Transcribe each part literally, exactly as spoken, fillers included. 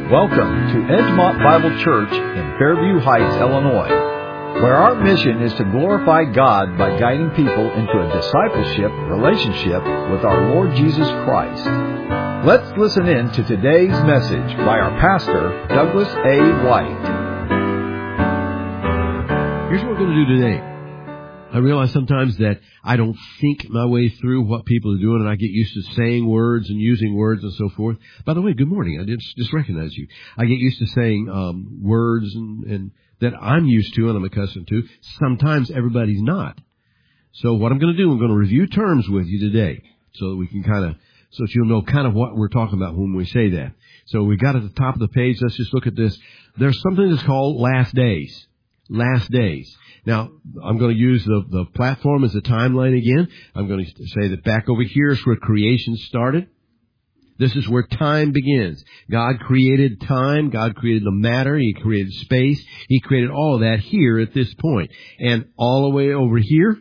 Welcome to Edgemont Bible Church in Fairview Heights, Illinois, where our mission is to glorify God by guiding people into a discipleship relationship with our Lord Jesus Christ. Let's listen in to today's message by our pastor, Douglas A. White. Here's what we're going to do today. I realize sometimes that I don't think my way through what people are doing, and I get used to saying words and using words and so forth. By the way, good morning. I did just recognize you. I get used to saying um, words and, and that I'm used to and I'm accustomed to. Sometimes everybody's not. So what I'm going to do, I'm going to review terms with you today so that we can kind of, so that you'll know kind of what we're talking about when we say that. So we got at the top of the page. Let's just look at this. There's something that's called last days. Last days. Now, I'm going to use the, the platform as a timeline again. I'm going to say that back over here is where creation started. This is where time begins. God created time. God created the matter. He created space. He created all of that here at this point. And all the way over here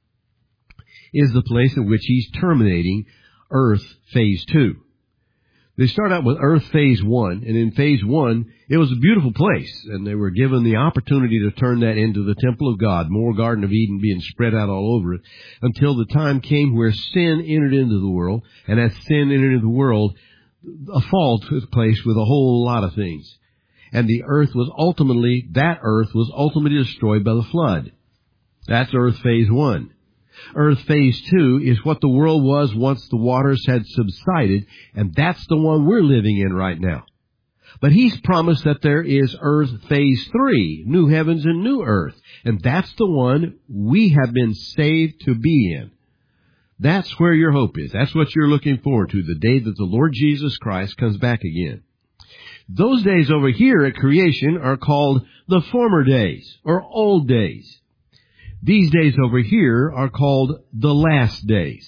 is the place at which He's terminating Earth Phase two. They start out with Earth Phase one, and in Phase one, it was a beautiful place, and they were given the opportunity to turn that into the temple of God, more Garden of Eden being spread out all over it, until the time came where sin entered into the world, and as sin entered into the world, a fall took place with a whole lot of things. And the earth was ultimately, that earth was ultimately destroyed by the flood. That's Earth Phase one. Earth Phase two is what the world was once the waters had subsided, and that's the one we're living in right now. But He's promised that there is Earth Phase three, new heavens and new earth, and that's the one we have been saved to be in. That's where your hope is. That's what you're looking forward to, the day that the Lord Jesus Christ comes back again. Those days over here at creation are called the former days, or old days. These days over here are called the last days.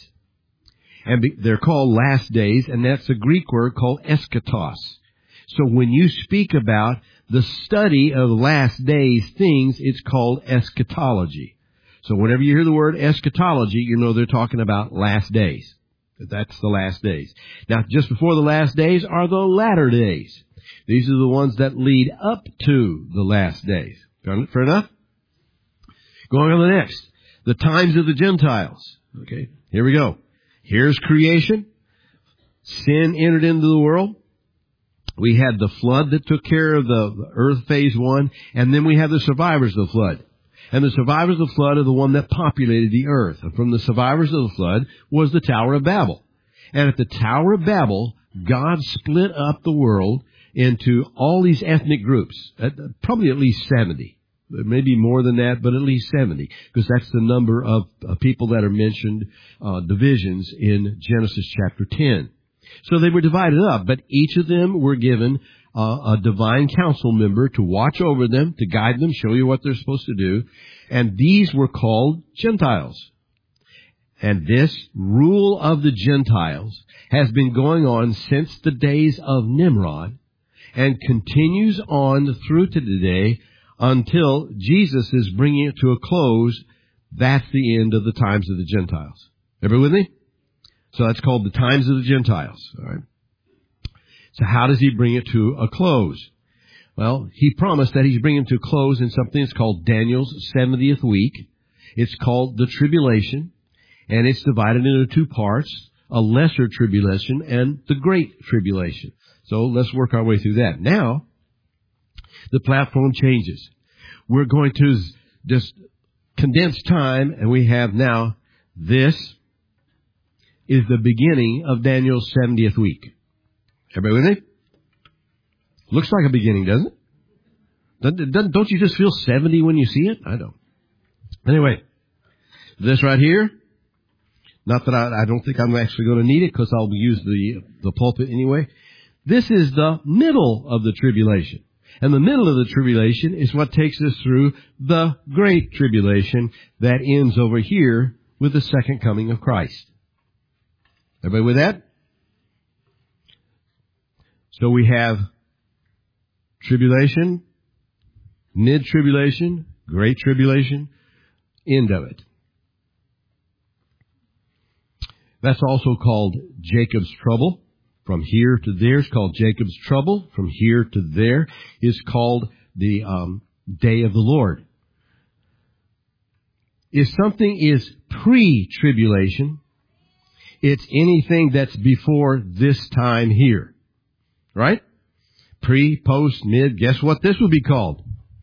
And they're called last days, and that's a Greek word called eschatos. So when you speak about the study of last days things, it's called eschatology. So whenever you hear the word eschatology, you know they're talking about last days. That's the last days. Now, just before the last days are the latter days. These are the ones that lead up to the last days. Fair enough? Going on to the next, the times of the Gentiles. Okay, here we go. Here's creation. Sin entered into the world. We had the flood that took care of the earth phase one, and then we have the survivors of the flood. And the survivors of the flood are the one that populated the earth. And from the survivors of the flood was the Tower of Babel. And at the Tower of Babel, God split up the world into all these ethnic groups, probably at least seventy. Maybe more than that, but at least seventy, because that's the number of uh, people that are mentioned, uh, divisions in Genesis chapter ten. So they were divided up, but each of them were given uh, a divine council member to watch over them, to guide them, show you what they're supposed to do. And these were called Gentiles. And this rule of the Gentiles has been going on since the days of Nimrod and continues on through to today, until Jesus is bringing it to a close. That's the end of the times of the Gentiles. Everybody with me? So that's called the times of the Gentiles. All right. So how does He bring it to a close? Well, He promised that He's bringing it to a close in something that's called Daniel's seventieth week. It's called the tribulation, and it's divided into two parts, a lesser tribulation and the great tribulation. So let's work our way through that. Now, the platform changes. We're going to just condense time, and we have now, this is the beginning of Daniel's seventieth week. Everybody with me? Looks like a beginning, doesn't it? Doesn't, don't you just feel seventy when you see it? I don't. Anyway, this right here, not that I, I don't think I'm actually going to need it, because I'll use the, the pulpit anyway. This is the middle of the tribulation. And the middle of the tribulation is what takes us through the great tribulation that ends over here with the second coming of Christ. Everybody with that? So we have tribulation, mid-tribulation, great tribulation, end of it. That's also called Jacob's trouble. From here to there is called Jacob's trouble. From here to there is called the um, day of the Lord. If something is pre-tribulation, it's anything that's before this time here. Right? Pre, post, mid. Guess what this would be called?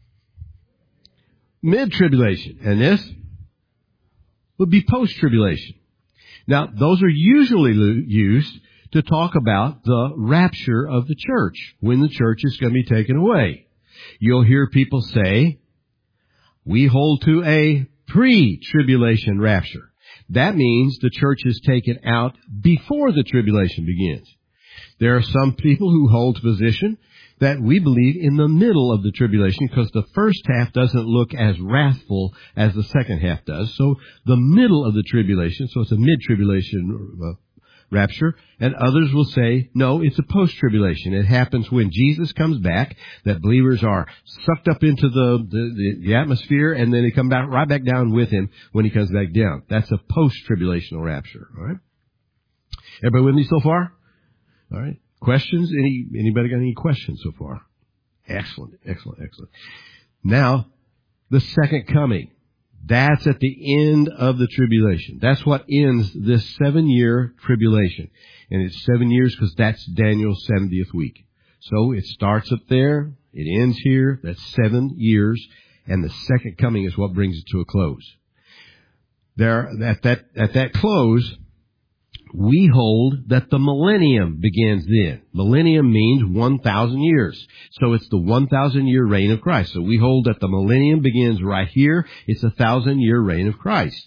Mid-tribulation. And this would be post-tribulation. Now, those are usually used to talk about the rapture of the church, when the church is going to be taken away. You'll hear people say, we hold to a pre-tribulation rapture. That means the church is taken out before the tribulation begins. There are some people who hold the position that we believe in the middle of the tribulation, because the first half doesn't look as wrathful as the second half does. So the middle of the tribulation, so it's a mid-tribulation uh, rapture. And others will say, no, it's a post-tribulation. It happens when Jesus comes back, that believers are sucked up into the, the, the, the atmosphere, and then they come back right back down with him when he comes back down. That's a post-tribulational rapture. All right? Everybody with me so far? All right. Questions? Any, anybody got any questions so far? Excellent, excellent, excellent. Now, the second coming. That's at the end of the tribulation. That's what ends this seven-year tribulation. And it's seven years because that's Daniel's seventieth week. So it starts up there. It ends here. That's seven years. And the second coming is what brings it to a close. There, at that, at that close, we hold that the millennium begins then. Millennium means one thousand years. So it's the one thousand year reign of Christ. So we hold that the millennium begins right here. It's a thousand year reign of Christ.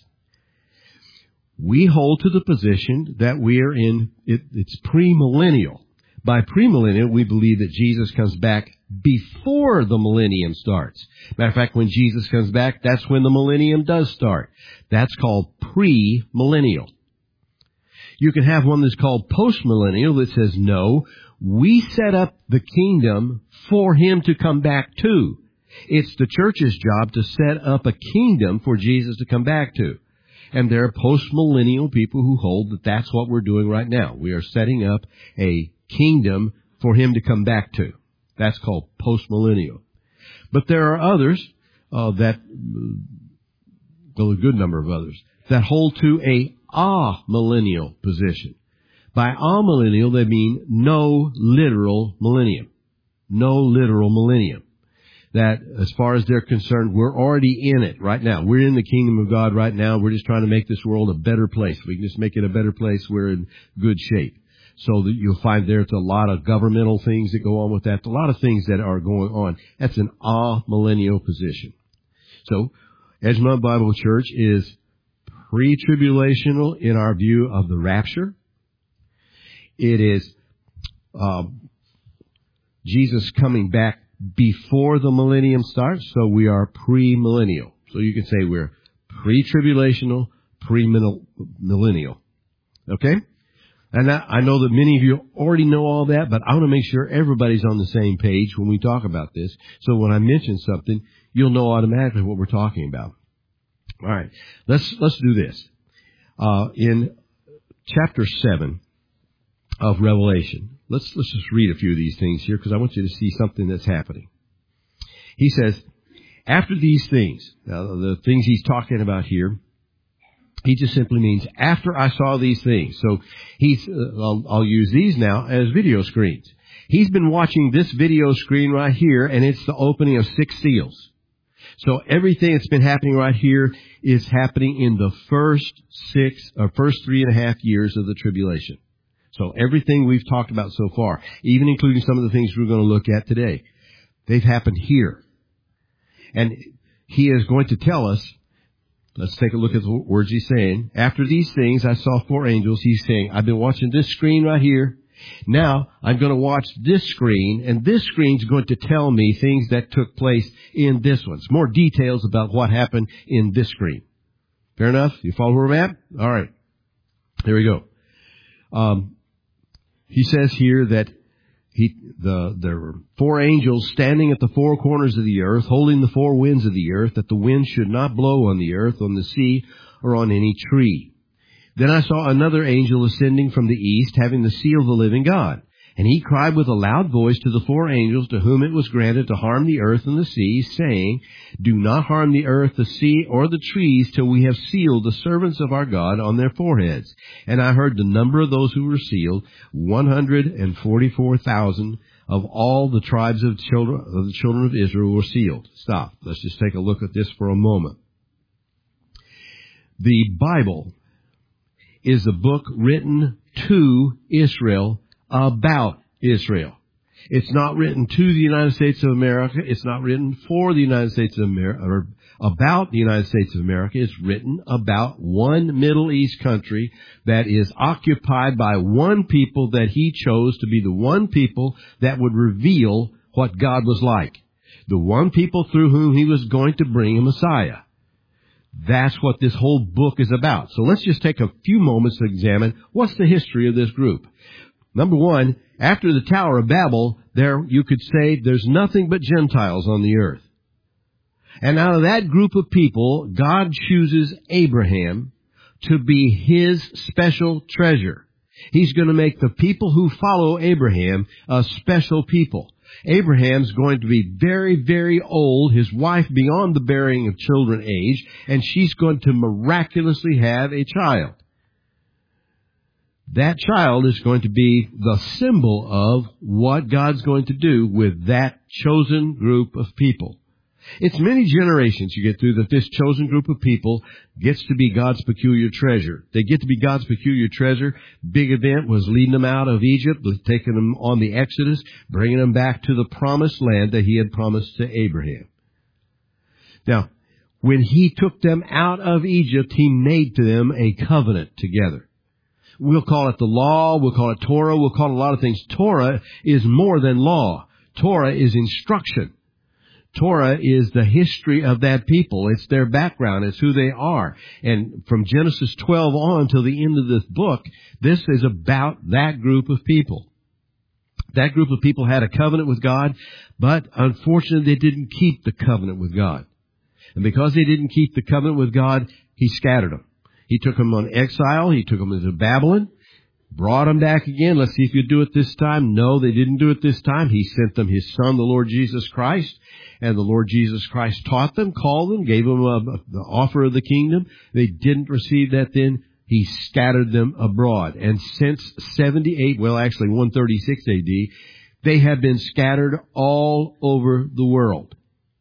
We hold to the position that we are in, it, it's premillennial. By premillennial, we believe that Jesus comes back before the millennium starts. Matter of fact, when Jesus comes back, that's when the millennium does start. That's called premillennial. You can have one that's called postmillennial that says, no, we set up the kingdom for him to come back to. It's the church's job to set up a kingdom for Jesus to come back to. And there are postmillennial people who hold that that's what we're doing right now. We are setting up a kingdom for him to come back to. That's called postmillennial. But there are others uh, that, well, a good number of others, that hold to a amillennial position. By amillennial, they mean no literal millennium. No literal millennium. That as far as they're concerned, we're already in it right now. We're in the kingdom of God right now. We're just trying to make this world a better place. We can just make it a better place. We're in good shape. So that you'll find there's a lot of governmental things that go on with that. A lot of things that are going on. That's an amillennial position. So, Edgemont Bible Church is pre-tribulational in our view of the rapture. It is um, Jesus coming back before the millennium starts, so we are pre-millennial. So you can say we're pre-tribulational, pre-millennial. Okay? And I, I know that many of you already know all that, but I want to make sure everybody's on the same page when we talk about this. So when I mention something, you'll know automatically what we're talking about. All right, let's let's do this. Uh, in chapter seven of Revelation, let's let's just read a few of these things here because I want you to see something that's happening. He says, after these things, now the things he's talking about here, he just simply means after I saw these things. So he's uh, I'll, I'll use these now as video screens. He's been watching this video screen right here, and it's the opening of six seals. So everything that's been happening right here is happening in the first six or first three and a half years of the tribulation. So everything we've talked about so far, even including some of the things we're going to look at today, they've happened here. And he is going to tell us, let's take a look at the words he's saying. After these things, I saw four angels. He's saying, I've been watching this screen right here. Now I'm going to watch this screen, and this screen's going to tell me things that took place in this one. It's more details about what happened in this screen. Fair enough? You follow where I'm at? All right. There we go. Um, he says here that he, the, there were four angels standing at the four corners of the earth, holding the four winds of the earth, that the wind should not blow on the earth, on the sea, or on any tree. Then I saw another angel ascending from the east, having the seal of the living God. And he cried with a loud voice to the four angels to whom it was granted to harm the earth and the sea, saying, Do not harm the earth, the sea, or the trees till we have sealed the servants of our God on their foreheads. And I heard the number of those who were sealed, one hundred forty-four thousand of all the tribes of, children, of the children of Israel were sealed. Stop. Let's just take a look at this for a moment. The Bible is a book written to Israel about Israel. It's not written to the United States of America. It's not written for the United States of America or about the United States of America. It's written about one Middle East country that is occupied by one people that he chose to be the one people that would reveal what God was like. The one people through whom he was going to bring a Messiah. That's what this whole book is about. So let's just take a few moments to examine what's the history of this group. Number one, after the Tower of Babel, there you could say there's nothing but Gentiles on the earth. And out of that group of people, God chooses Abraham to be his special treasure. He's going to make the people who follow Abraham a special people. Abraham's going to be very, very old, his wife beyond the bearing of children age, and she's going to miraculously have a child. That child is going to be the symbol of what God's going to do with that chosen group of people. It's many generations you get through that this chosen group of people gets to be God's peculiar treasure. They get to be God's peculiar treasure. Big event was leading them out of Egypt, was taking them on the Exodus, bringing them back to the promised land that he had promised to Abraham. Now, when he took them out of Egypt, he made to them a covenant together. We'll call it the law, we'll call it Torah, we'll call it a lot of things. Torah is more than law. Torah is instruction. Torah is the history of that people. It's their background. It's who they are. And from Genesis twelve on till the end of this book, this is about that group of people. That group of people had a covenant with God, but unfortunately they didn't keep the covenant with God. And because they didn't keep the covenant with God, he scattered them. He took them on exile. He took them into Babylon, brought them back again. Let's see if you do it this time. No, they didn't do it this time. He sent them his son, the Lord Jesus Christ. And the Lord Jesus Christ taught them, called them, gave them a, a, the offer of the kingdom. They didn't receive that then. He scattered them abroad. And since seventy-eight, well, actually one thirty-six A D, they have been scattered all over the world.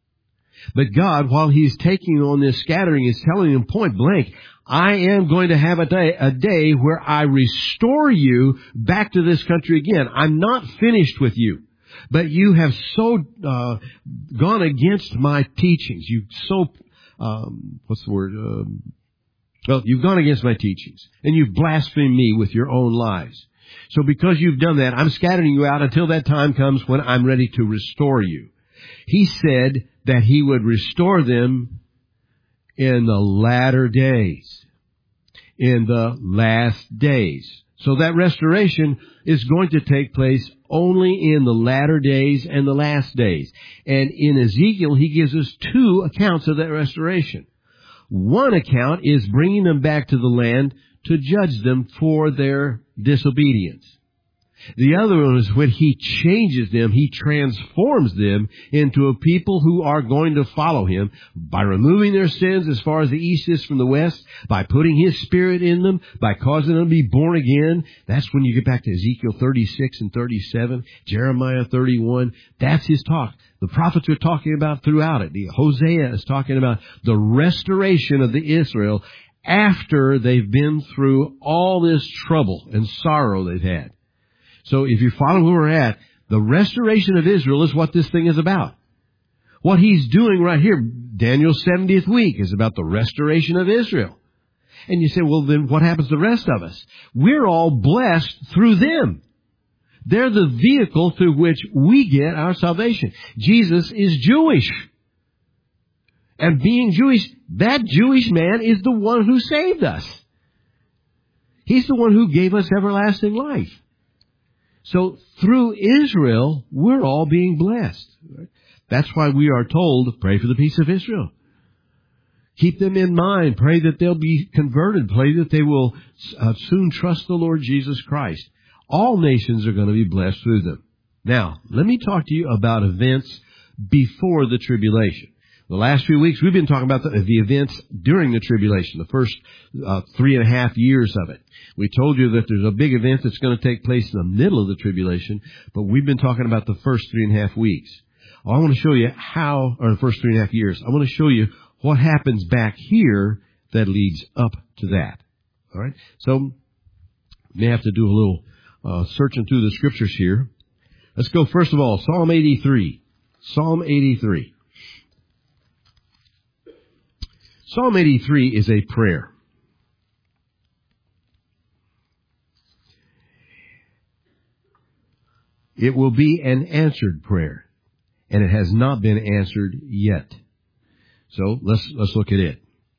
But God, while he's taking on this scattering, is telling them point blank, I am going to have a day, a day where I restore you back to this country again. I'm not finished with you. But you have so uh, gone against my teachings. You've so, um, what's the word? Um, well, you've gone against my teachings. And you've blasphemed me with your own lies. So because you've done that, I'm scattering you out until that time comes when I'm ready to restore you. He said that he would restore them in the latter days. In the last days. So that restoration is going to take place only in the latter days and the last days. And in Ezekiel, he gives us two accounts of that restoration. One account is bringing them back to the land to judge them for their disobedience. The other one is when he changes them, he transforms them into a people who are going to follow him by removing their sins as far as the east is from the west, by putting his spirit in them, by causing them to be born again. That's when you get back to Ezekiel thirty-six and thirty-seven, Jeremiah thirty-one. That's his talk. The prophets are talking about throughout it. The Hosea is talking about the restoration of the Israel after they've been through all this trouble and sorrow they've had. So if you follow where we're at, the restoration of Israel is what this thing is about. What he's doing right here, Daniel's seventieth week, is about the restoration of Israel. And you say, well, then what happens to the rest of us? We're all blessed through them. They're the vehicle through which we get our salvation. Jesus is Jewish. And being Jewish, that Jewish man is the one who saved us. He's the one who gave us everlasting life. So through Israel, we're all being blessed. That's why we are told, pray for the peace of Israel. Keep them in mind. Pray that they'll be converted. Pray that they will uh, soon trust the Lord Jesus Christ. All nations are going to be blessed through them. Now, let me talk to you about events before the tribulation. The last few weeks, we've been talking about the, the events during the tribulation, the first uh, three and a half years of it. We told you that there's a big event that's going to take place in the middle of the tribulation, but we've been talking about the first three and a half weeks. I want to show you how, or the first three and a half years, I want to show you what happens back here that leads up to that. All right? So, may have to do a little uh, searching through the scriptures here. Let's go first of all, Psalm eighty-three. Psalm eighty-three. Psalm eighty-three is a prayer. It will be an answered prayer, and it has not been answered yet. So let's let's look at it.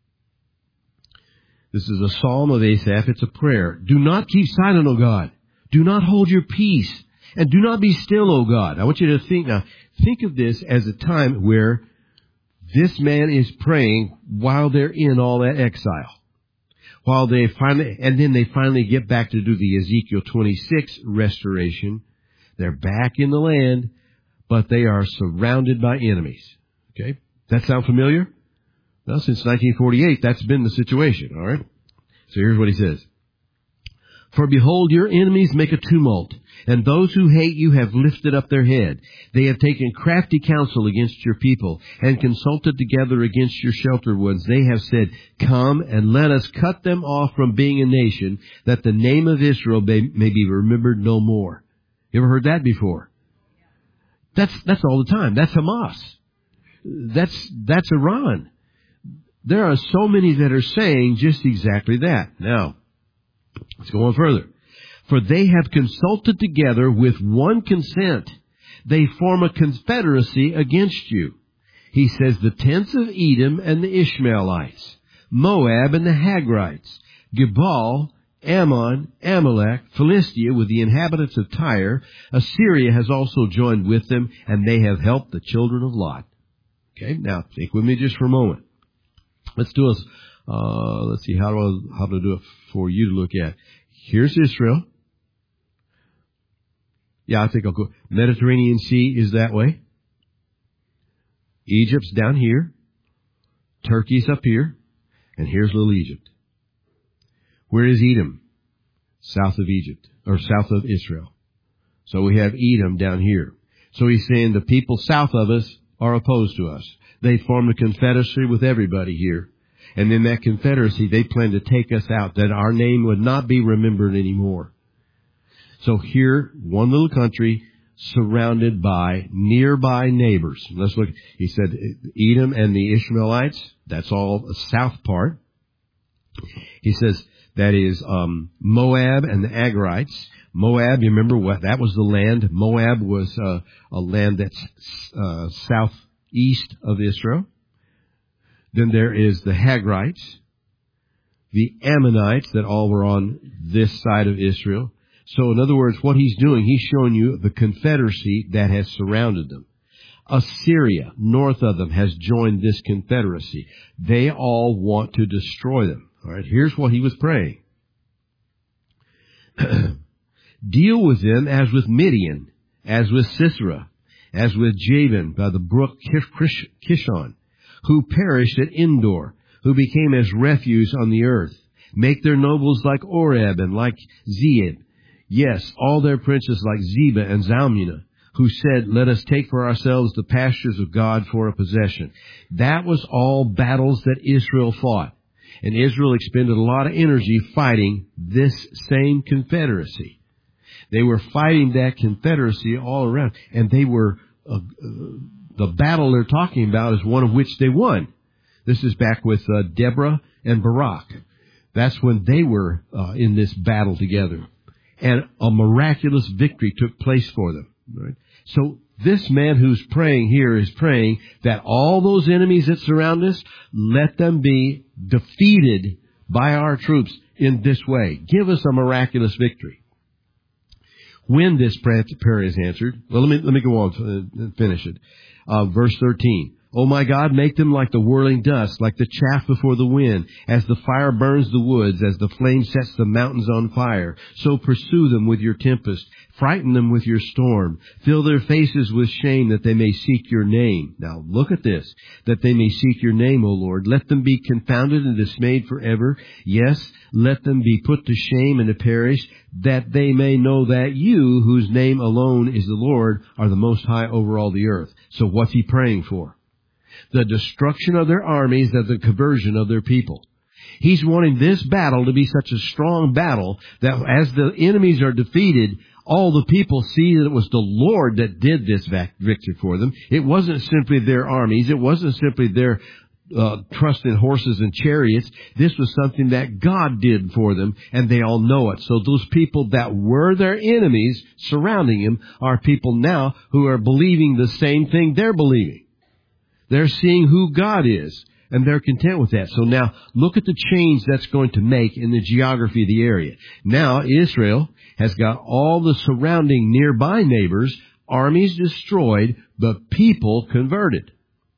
This is a psalm of Asaph. It's a prayer. Do not keep silent, O God. Do not hold your peace, and do not be still, O God. I want you to think now. Think of this as a time where this man is praying while they're in all that exile. While they finally, and then they finally get back to do the Ezekiel twenty-six restoration. They're back in the land, but they are surrounded by enemies. Okay? That sound familiar? Well, since nineteen forty-eight, that's been the situation, all right? So here's what he says. For behold, your enemies make a tumult, and those who hate you have lifted up their head. They have taken crafty counsel against your people, and consulted together against your sheltered ones. They have said, come and let us cut them off from being a nation, that the name of Israel may, may be remembered no more. You ever heard that before? That's, that's all the time. That's Hamas. That's, that's Iran. There are so many that are saying just exactly that. Now, let's go on further. For they have consulted together with one consent. They form a confederacy against you. He says the tents of Edom and the Ishmaelites, Moab and the Hagrites, Gebal, Ammon, Amalek, Philistia with the inhabitants of Tyre. Assyria has also joined with them, and they have helped the children of Lot. Okay, now think with me just for a moment. Let's do a, uh, let's see, how do I, how to do it for you to look at. Here's Israel. Yeah, I think I'll go. Mediterranean Sea is that way. Egypt's down here. Turkey's up here. And here's little Egypt. Where is Edom? South of Egypt, or south of Israel. So we have Edom down here. So he's saying the people south of us are opposed to us. They formed a confederacy with everybody here. And in that confederacy, they plan to take us out, that our name would not be remembered anymore. So here, one little country surrounded by nearby neighbors. Let's look. He said Edom and the Ishmaelites. That's all the south part. He says that is um, Moab and the Agarites. Moab, you remember what? That was the land. Moab was uh, a land that's uh, southeast of Israel. Then there is the Hagrites, the Ammonites that all were on this side of Israel. So in other words, what he's doing, he's showing you the confederacy that has surrounded them. Assyria, north of them, has joined this confederacy. They all want to destroy them. All right, here's what he was praying. Deal with them as with Midian, as with Sisera, as with Jabin by the brook Kishon, who perished at Endor, who became as refuse on the earth. Make their nobles like Oreb and like Zeeb. Yes, all their princes like Zeba and Zalmunna, who said, let us take for ourselves the pastures of God for a possession. That was all battles that Israel fought. And Israel expended a lot of energy fighting this same confederacy. They were fighting that confederacy all around. And they were, uh, uh, the battle they're talking about is one of which they won. This is back with uh, Deborah and Barak. That's when they were uh, in this battle together. And a miraculous victory took place for them. Right? So this man who's praying here is praying that all those enemies that surround us, let them be defeated by our troops in this way. Give us a miraculous victory. When this prayer is answered, well, let me let me go on and finish it. Uh, verse thirteen. O my God, make them like the whirling dust, like the chaff before the wind, as the fire burns the woods, as the flame sets the mountains on fire. So pursue them with your tempest, frighten them with your storm, fill their faces with shame that they may seek your name. Now look at this, that they may seek your name, O Lord. Let them be confounded and dismayed forever. Yes, let them be put to shame and to perish, that they may know that you, whose name alone is the Lord, are the Most High over all the earth. So what's he praying for? The destruction of their armies and the conversion of their people. He's wanting this battle to be such a strong battle that as the enemies are defeated, all the people see that it was the Lord that did this victory for them. It wasn't simply their armies. It wasn't simply their uh, trust in horses and chariots. This was something that God did for them, and they all know it. So those people that were their enemies surrounding him are people now who are believing the same thing they're believing. They're seeing who God is, and they're content with that. So now, look at the change that's going to make in the geography of the area. Now, Israel has got all the surrounding nearby neighbors, armies destroyed, but people converted.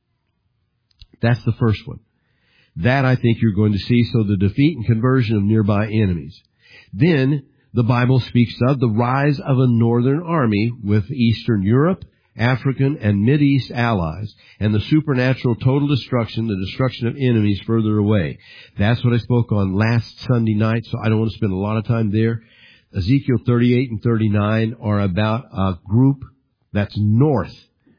That's the first one. That I think you're going to see, so the defeat and conversion of nearby enemies. Then, the Bible speaks of the rise of a northern army with Eastern Europe, African and Mideast allies, and the supernatural total destruction, the destruction of enemies further away. That's what I spoke on last Sunday night, so I don't want to spend a lot of time there. Ezekiel thirty-eight and thirty-nine are about a group that's north,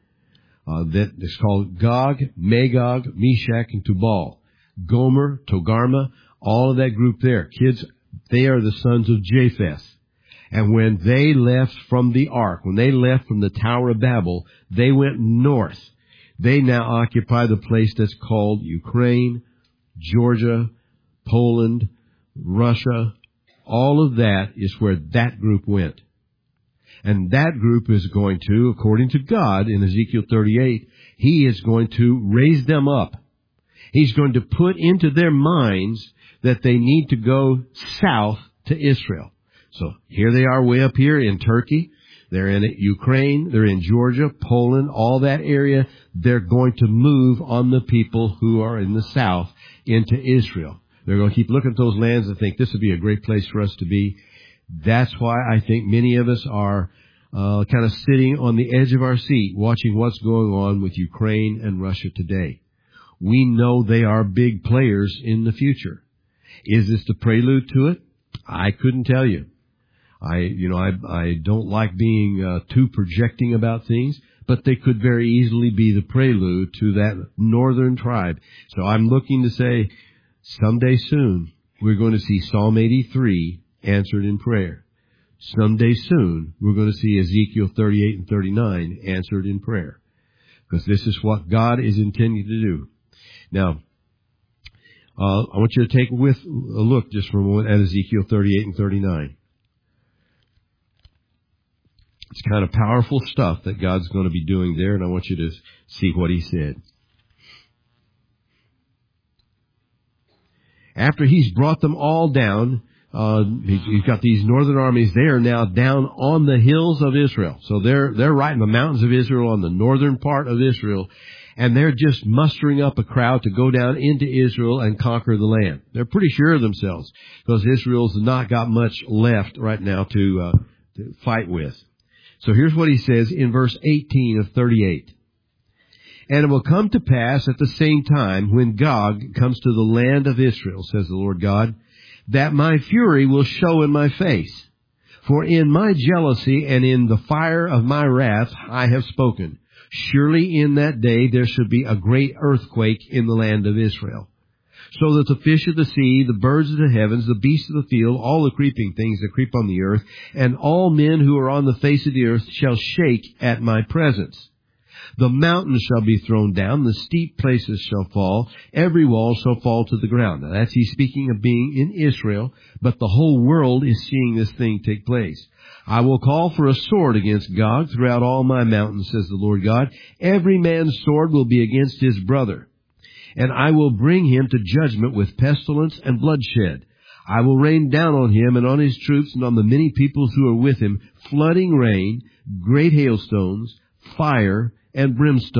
uh, that is called Gog, Magog, Meshach, and Tubal. Gomer, Togarmah, all of that group there. Kids, they are the sons of Japheth. And when they left from the ark, when they left from the Tower of Babel, they went north. They now occupy the place that's called Ukraine, Georgia, Poland, Russia. All of that is where that group went. And that group is going to, according to God in Ezekiel thirty-eight, he is going to raise them up. He's going to put into their minds that they need to go south to Israel. So here they are way up here in Turkey. They're in Ukraine. They're in Georgia, Poland, all that area. They're going to move on the people who are in the south into Israel. They're going to keep looking at those lands and think this would be a great place for us to be. That's why I think many of us are uh, kind of sitting on the edge of our seat watching what's going on with Ukraine and Russia today. We know they are big players in the future. Is this the prelude to it? I couldn't tell you. I, you know, I, I don't like being uh, too projecting about things, but they could very easily be the prelude to that northern tribe. So I'm looking to say someday soon we're going to see Psalm eighty-three answered in prayer. Someday soon we're going to see Ezekiel thirty-eight and thirty-nine answered in prayer, because this is what God is intending to do. Now, uh, I want you to take with a look just for a moment at Ezekiel thirty-eight and thirty-nine. It's kind of powerful stuff that God's going to be doing there, and I want you to see what he said. After he's brought them all down, uh, he's got these northern armies. They are now down on the hills of Israel. So they're, they're right in the mountains of Israel, on the northern part of Israel, and they're just mustering up a crowd to go down into Israel and conquer the land. They're pretty sure of themselves, because Israel's not got much left right now to, uh, to fight with. So here's what he says in verse eighteen of thirty-eight. And it will come to pass at the same time when Gog comes to the land of Israel, says the Lord God, that my fury will show in my face. For in my jealousy and in the fire of my wrath I have spoken. Surely in that day there shall be a great earthquake in the land of Israel. So that the fish of the sea, the birds of the heavens, the beasts of the field, all the creeping things that creep on the earth, and all men who are on the face of the earth shall shake at my presence. The mountains shall be thrown down, the steep places shall fall, every wall shall fall to the ground. Now that's he's speaking of being in Israel, but the whole world is seeing this thing take place. I will call for a sword against Gog throughout all my mountains, says the Lord God. Every man's sword will be against his brother. And I will bring him to judgment with pestilence and bloodshed. I will rain down on him and on his troops and on the many peoples who are with him, flooding rain, great hailstones, fire, and brimstone.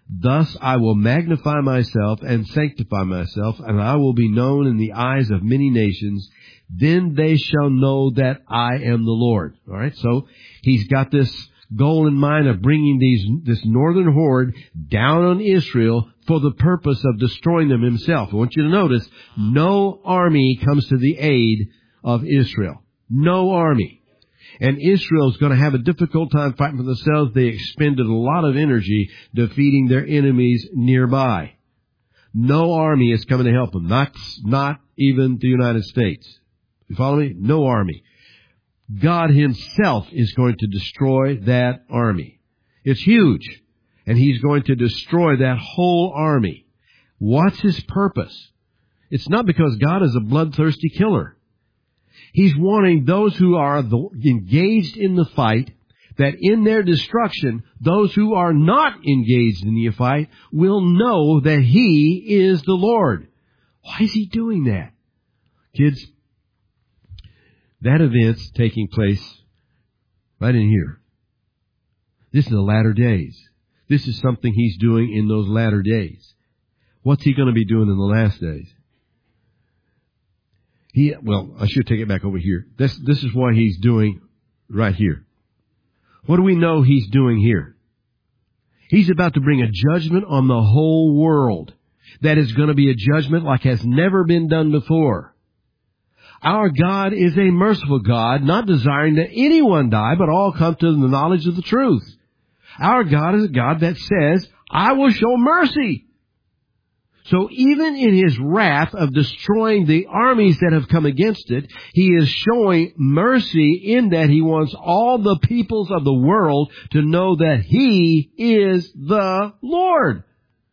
Thus I will magnify myself and sanctify myself, and I will be known in the eyes of many nations. Then they shall know that I am the Lord. All right, so he's got this goal in mind of bringing these this northern horde down on Israel for the purpose of destroying them himself. I want you to notice, no army comes to the aid of Israel. No army. And Israel's going to have a difficult time fighting for themselves. They expended a lot of energy defeating their enemies nearby. No army is coming to help them. Not, not even the United States. You follow me? No army. God himself is going to destroy that army. It's huge. And he's going to destroy that whole army. What's his purpose? It's not because God is a bloodthirsty killer. He's wanting those who are the, engaged in the fight, that in their destruction, those who are not engaged in the fight will know that he is the Lord. Why is he doing that? Kids, that event's taking place right in here. This is the latter days. This is something he's doing in those latter days. What's he going to be doing in the last days? He, well, I should take it back over here. This, this is what he's doing right here. What do we know he's doing here? He's about to bring a judgment on the whole world. That is going to be a judgment like has never been done before. Our God is a merciful God, not desiring that anyone die, but all come to the knowledge of the truth. Our God is a God that says, I will show mercy. So even in his wrath of destroying the armies that have come against it, he is showing mercy in that he wants all the peoples of the world to know that he is the Lord.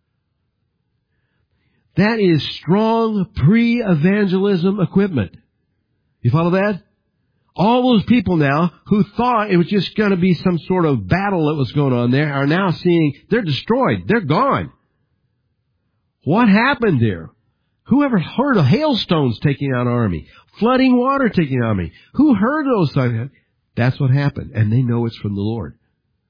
That is strong pre-evangelism equipment. You follow that? All those people now who thought it was just going to be some sort of battle that was going on there are now seeing they're destroyed. They're gone. What happened there? Who ever heard of hailstones taking out an army? Flooding water taking out an army? Who heard those things? That's what happened. And they know it's from the Lord.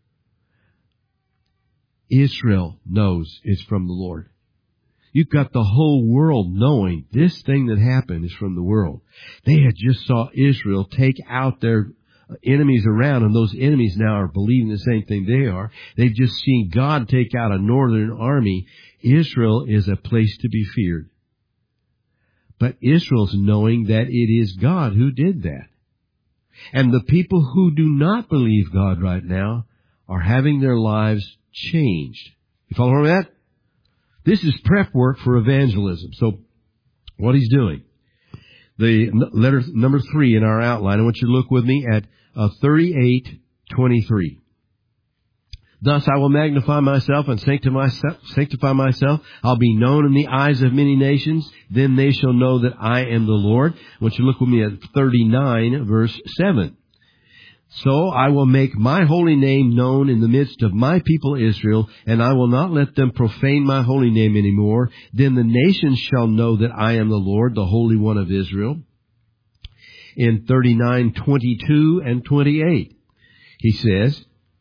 Israel knows it's from the Lord. You've got the whole world knowing this thing that happened is from the world. They had just saw Israel take out their enemies around, and those enemies now are believing the same thing they are. They've just seen God take out a northern army. Israel is a place to be feared. But Israel's knowing that it is God who did that. And the people who do not believe God right now are having their lives changed. You follow me on that? This is prep work for evangelism. So, what he's doing. The letter number three in our outline, I want you to look with me at uh, thirty-eight twenty-three. Thus I will magnify myself and sanctify myself. I'll be known in the eyes of many nations. Then they shall know that I am the Lord. I want you to look with me at thirty-nine, verse seven. So I will make my holy name known in the midst of my people Israel, and I will not let them profane my holy name anymore. Then the nations shall know that I am the Lord, the Holy One of Israel. In thirty-nine twenty-two and twenty-eight, he says,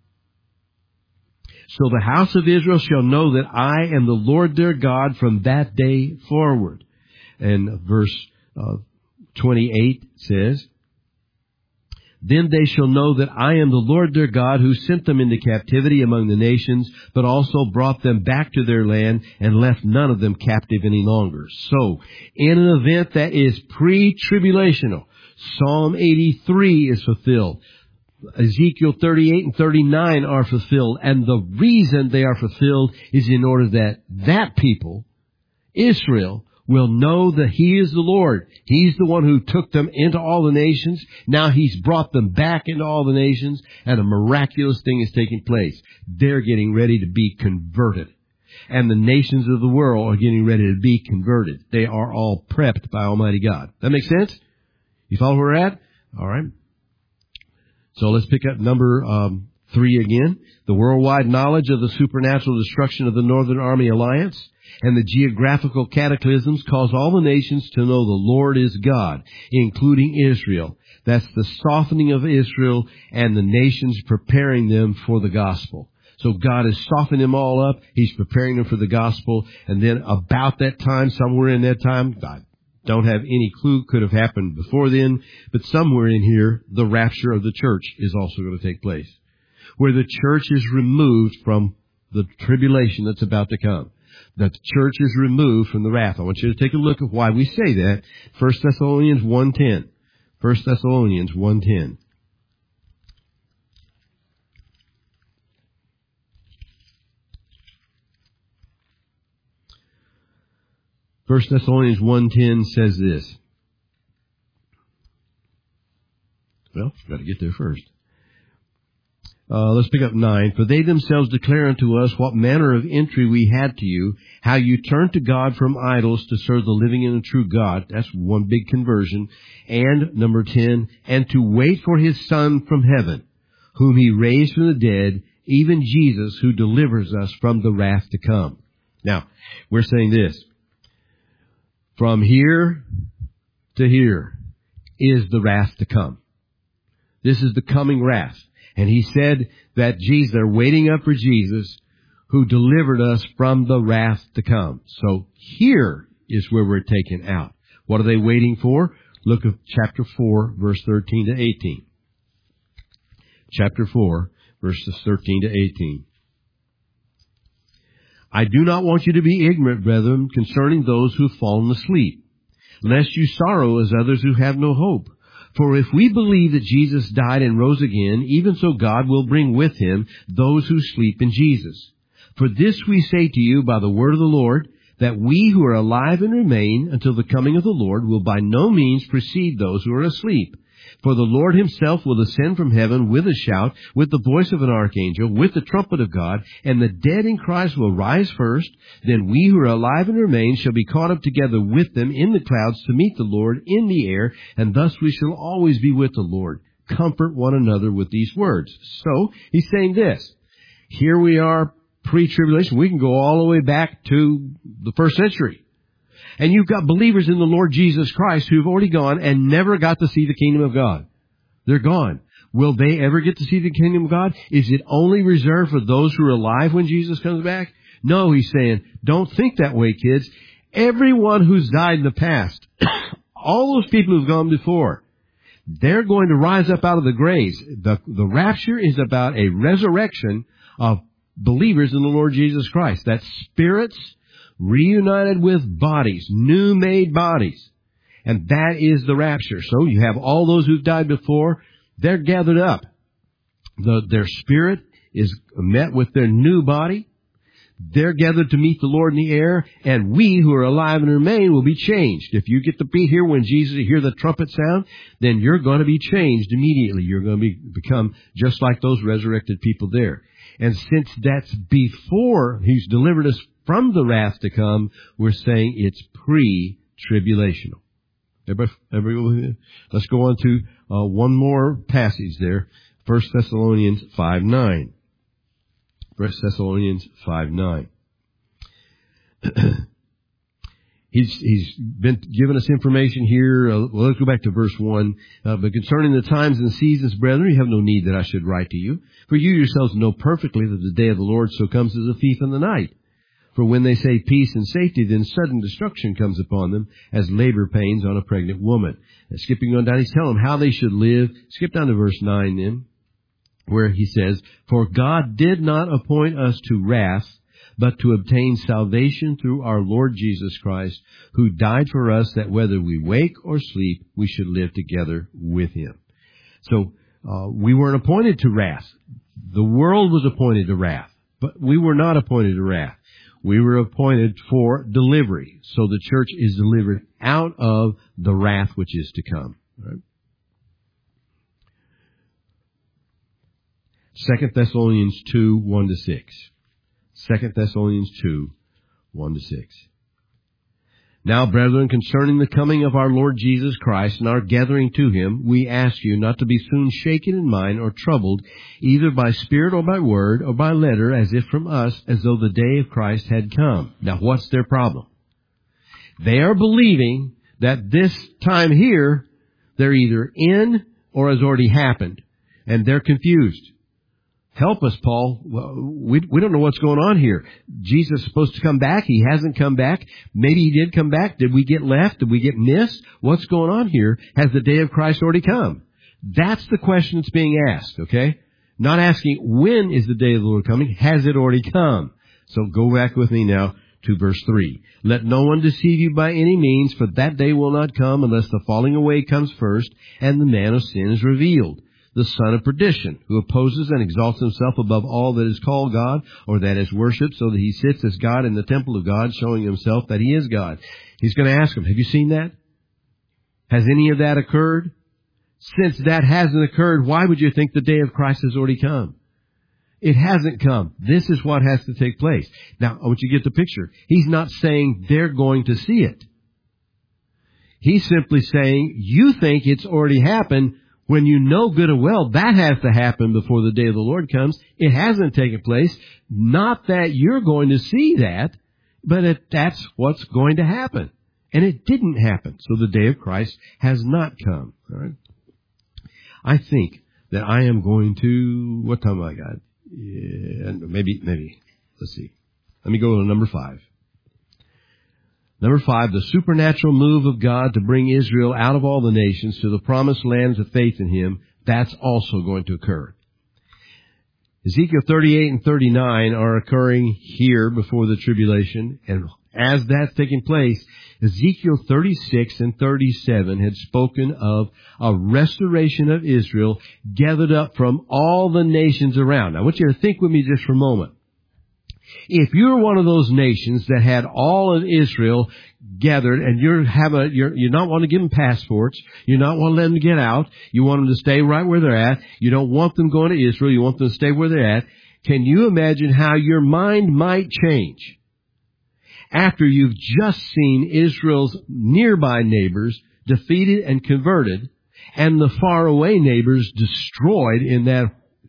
so the house of Israel shall know that I am the Lord their God from that day forward. And verse uh, twenty-eight says, then they shall know that I am the Lord their God who sent them into captivity among the nations, but also brought them back to their land and left none of them captive any longer. So, in an event that is pre-tribulational, Psalm eighty-three is fulfilled. Ezekiel thirty-eight and thirty-nine are fulfilled. And the reason they are fulfilled is in order that that people, Israel, will know that he is the Lord. He's the one who took them into all the nations. Now he's brought them back into all the nations, and a miraculous thing is taking place. They're getting ready to be converted. And the nations of the world are getting ready to be converted. They are all prepped by Almighty God. That makes sense? You follow where we're at? All right. So let's pick up number um, three again. The worldwide knowledge of the supernatural destruction of the Northern Army Alliance and the geographical cataclysms cause all the nations to know the Lord is God, including Israel. That's the softening of Israel and the nations preparing them for the gospel. So God has softened them all up. He's preparing them for the gospel. And then about that time, somewhere in that time, I don't have any clue, could have happened before then, but somewhere in here, the rapture of the church is also going to take place, where the church is removed from the tribulation that's about to come. That the church is removed from the wrath. I want you to take a look at why we say that. First Thessalonians one ten. First Thessalonians one ten. First Thessalonians one ten says this. Well, got to get there first. Uh, let's pick up nine. For they themselves declare unto us what manner of entry we had to you, how you turned to God from idols to serve the living and the true God. That's one big conversion. And number ten, and to wait for his Son from heaven, whom he raised from the dead, even Jesus, who delivers us from the wrath to come. Now, we're saying this. From here to here is the wrath to come. This is the coming wrath. And he said that Jesus, they're waiting up for Jesus, who delivered us from the wrath to come. So here is where we're taken out. What are they waiting for? Look at chapter four, verse thirteen to eighteen. Chapter four, verses thirteen to eighteen. I do not want you to be ignorant, brethren, concerning those who have fallen asleep, lest you sorrow as others who have no hope. For if we believe that Jesus died and rose again, even so God will bring with him those who sleep in Jesus. For this we say to you by the word of the Lord, that we who are alive and remain until the coming of the Lord will by no means precede those who are asleep. For the Lord himself will ascend from heaven with a shout, with the voice of an archangel, with the trumpet of God, and the dead in Christ will rise first. Then we who are alive and remain shall be caught up together with them in the clouds to meet the Lord in the air, and thus we shall always be with the Lord. Comfort one another with these words. So, he's saying this. Here we are pre-tribulation. We can go all the way back to the first century. And you've got believers in the Lord Jesus Christ who've already gone and never got to see the kingdom of God. They're gone. Will they ever get to see the kingdom of God? Is it only reserved for those who are alive when Jesus comes back? No, he's saying, don't think that way, kids. Everyone who's died in the past, all those people who've gone before, they're going to rise up out of the graves. The, the rapture is about a resurrection of believers in the Lord Jesus Christ. That's spirits reunited with bodies, new made bodies. And that is the rapture. So you have all those who've died before, they're gathered up. The, their spirit is met with their new body. They're gathered to meet the Lord in the air, and we who are alive and remain will be changed. If you get to be here when Jesus hear the trumpet sound, then you're going to be changed immediately. You're going to be, become just like those resurrected people there. And since that's before he's delivered us from the wrath to come, we're saying it's pre-tribulational. Everybody, everybody, let's go on to uh, one more passage there. First Thessalonians five nine. First Thessalonians five nine. He's, he's been giving us information here. Uh, well, let's go back to verse one. Uh, but concerning the times and seasons, brethren, you have no need that I should write to you. For you yourselves know perfectly that the day of the Lord so comes as a thief in the night. For when they say peace and safety, then sudden destruction comes upon them as labor pains on a pregnant woman. And skipping on down, he's telling them how they should live. Skip down to verse nine then, where he says, For God did not appoint us to wrath, but to obtain salvation through our Lord Jesus Christ, who died for us, that whether we wake or sleep, we should live together with him. So, uh, we weren't appointed to wrath. The world was appointed to wrath, but we were not appointed to wrath. We were appointed for delivery. So the church is delivered out of the wrath which is to come. Right? Second Thessalonians two, one to six. Second Thessalonians two, one to six. Now, brethren, concerning the coming of our Lord Jesus Christ and our gathering to him, we ask you not to be soon shaken in mind or troubled, either by spirit or by word or by letter, as if from us, as though the day of Christ had come. Now, what's their problem? They are believing that this time here, they're either in or has already happened, and they're confused. Help us, Paul. Well, we, we don't know what's going on here. Jesus is supposed to come back. He hasn't come back. Maybe he did come back. Did we get left? Did we get missed? What's going on here? Has the day of Christ already come? That's the question that's being asked, okay? Not asking when is the day of the Lord coming. Has it already come? So go back with me now to verse three. Let no one deceive you by any means, for that day will not come unless the falling away comes first and the man of sin is revealed, the son of perdition, who opposes and exalts himself above all that is called God or that is worshipped, so that he sits as God in the temple of God, showing himself that he is God. He's going to ask him, have you seen that? Has any of that occurred? Since that hasn't occurred, why would you think the day of Christ has already come? It hasn't come. This is what has to take place. Now, I want you to get the picture. He's not saying they're going to see it. He's simply saying, you think it's already happened, when you know good and well that has to happen before the day of the Lord comes. It hasn't taken place. Not that you're going to see that, but it, that's what's going to happen. And it didn't happen. So the day of Christ has not come. All right. I think that I am going to, what time have I got? Yeah, maybe, maybe, let's see. Let me go to number five. Number five, the supernatural move of God to bring Israel out of all the nations to the promised lands of faith in Him, that's also going to occur. Ezekiel thirty-eight and thirty-nine are occurring here before the tribulation, and as that's taking place, Ezekiel thirty-six and thirty-seven had spoken of a restoration of Israel gathered up from all the nations around. Now, I want you to think with me just for a moment. If you're one of those nations that had all of Israel gathered and you're have a, you're, you don't want to give them passports, you don't want to let them get out, you want them to stay right where they're at, you don't want them going to Israel, you want them to stay where they're at, can you imagine how your mind might change after you've just seen Israel's nearby neighbors defeated and converted and the faraway neighbors destroyed in that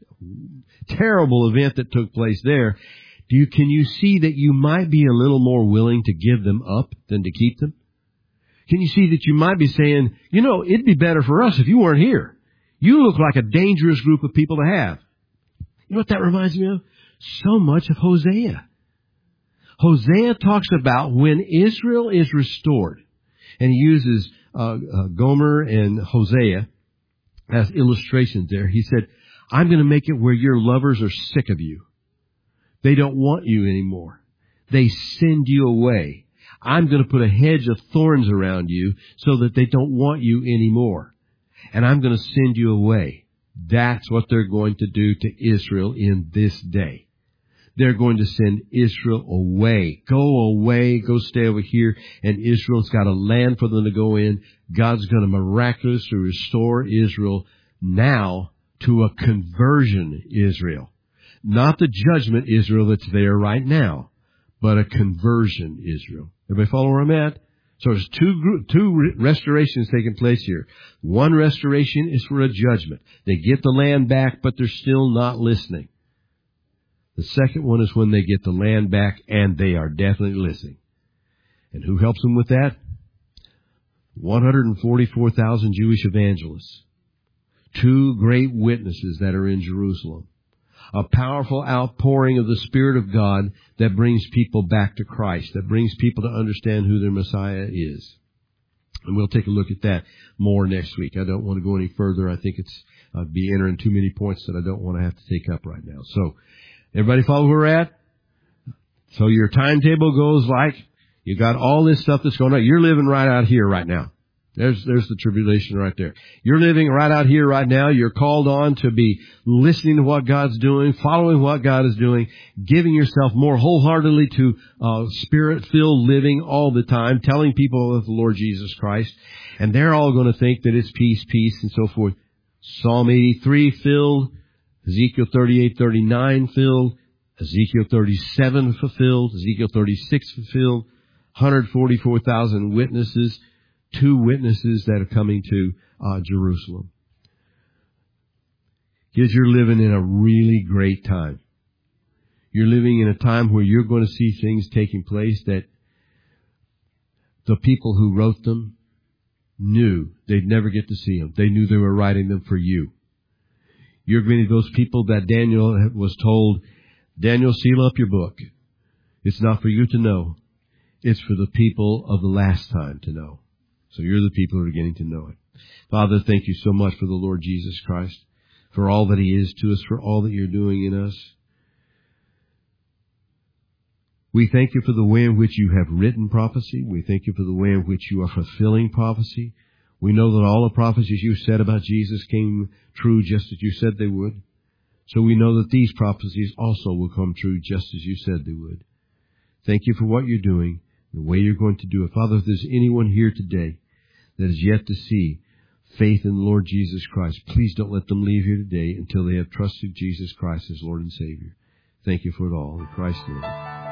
terrible event that took place there? Do you, can you see that you might be a little more willing to give them up than to keep them? Can you see that you might be saying, you know, it'd be better for us if you weren't here. You look like a dangerous group of people to have. You know what that reminds me of? So much of Hosea. Hosea talks about when Israel is restored, and he uses uh, uh, Gomer and Hosea as illustrations there. He said, I'm going to make it where your lovers are sick of you. They don't want you anymore. They send you away. I'm going to put a hedge of thorns around you so that they don't want you anymore. And I'm going to send you away. That's what they're going to do to Israel in this day. They're going to send Israel away. Go away. Go stay over here. And Israel's got a land for them to go in. God's going to miraculously restore Israel now to a conversion Israel. Not the judgment Israel that's there right now, but a conversion Israel. Everybody follow where I'm at? So there's two group, two restorations taking place here. One restoration is for a judgment. They get the land back, but they're still not listening. The second one is when they get the land back and they are definitely listening. And who helps them with that? one hundred forty-four thousand Jewish evangelists. Two great witnesses that are in Jerusalem. A powerful outpouring of the Spirit of God that brings people back to Christ, that brings people to understand who their Messiah is. And we'll take a look at that more next week. I don't want to go any further. I think it's I'd be entering too many points that I don't want to have to take up right now. So, everybody follow where we're at? So your timetable goes like, you got all this stuff that's going on. You're living right out here right now. There's, there's the tribulation right there. You're living right out here right now. You're called on to be listening to what God's doing, following what God is doing, giving yourself more wholeheartedly to uh, Spirit-filled living all the time, telling people of the Lord Jesus Christ. And they're all going to think that it's peace, peace, and so forth. Psalm eighty-three filled, Ezekiel thirty-eight, thirty-nine filled, Ezekiel thirty-seven fulfilled, Ezekiel thirty-six fulfilled, one hundred forty-four thousand witnesses, two witnesses that are coming to uh, Jerusalem. Kids, you're living in a really great time. You're living in a time where you're going to see things taking place that the people who wrote them knew they'd never get to see them. They knew they were writing them for you. You're going to be those people that Daniel was told, Daniel, seal up your book. It's not for you to know. It's for the people of the last time to know. So you're the people who are getting to know it. Father, thank you so much for the Lord Jesus Christ, for all that he is to us, for all that you're doing in us. We thank you for the way in which you have written prophecy. We thank you for the way in which you are fulfilling prophecy. We know that all the prophecies you said about Jesus came true just as you said they would. So we know that these prophecies also will come true just as you said they would. Thank you for what you're doing, the way you're going to do it. Father, if there's anyone here today that is yet to see faith in the Lord Jesus Christ, please don't let them leave here today until they have trusted Jesus Christ as Lord and Savior. Thank you for it all. In Christ's name.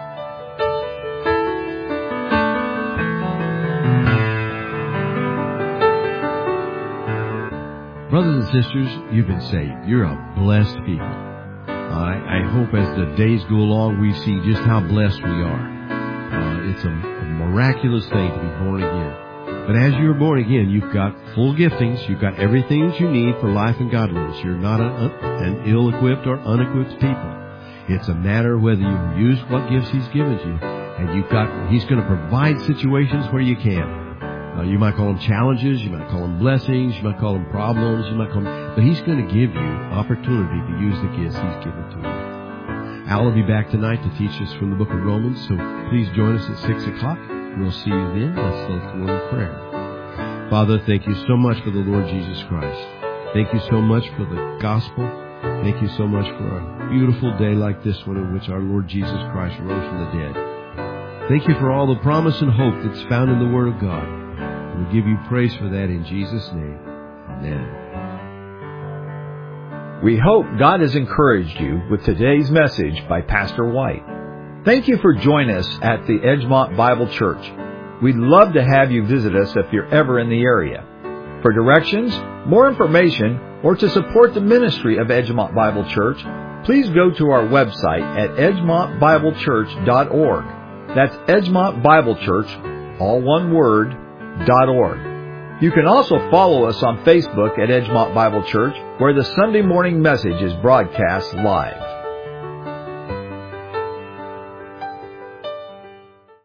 Brothers and sisters, you've been saved. You're a blessed people. I, I hope as the days go along, we see just how blessed we are. Uh, it's a, a miraculous thing to be born again. But as you're born again, you've got full giftings. You've got everything that you need for life and godliness. You're not a, a, an ill-equipped or unequipped people. It's a matter of whether you use what gifts he's given you. And you've got, he's going to provide situations where you can. Uh, you might call them challenges, you might call them blessings, you might call them problems, you might call them, but he's going to give you opportunity to use the gifts he's given to you. Al will be back tonight to teach us from the book of Romans, so please join us at six o'clock. We'll see you then. Let's go to the Lord in prayer. Father, thank you so much for the Lord Jesus Christ. Thank you so much for the gospel. Thank you so much for a beautiful day like this one in which our Lord Jesus Christ rose from the dead. Thank you for all the promise and hope that's found in the Word of God. We give you praise for that in Jesus' name. Amen. We hope God has encouraged you with today's message by Pastor White. Thank you for joining us at the Edgemont Bible Church. We'd love to have you visit us if you're ever in the area. For directions, more information, or to support the ministry of Edgemont Bible Church, please go to our website at edgemont bible church dot org. That's Edgemont Bible Church, all one word, Dot org. You can also follow us on Facebook at Edgemont Bible Church, where the Sunday morning message is broadcast live.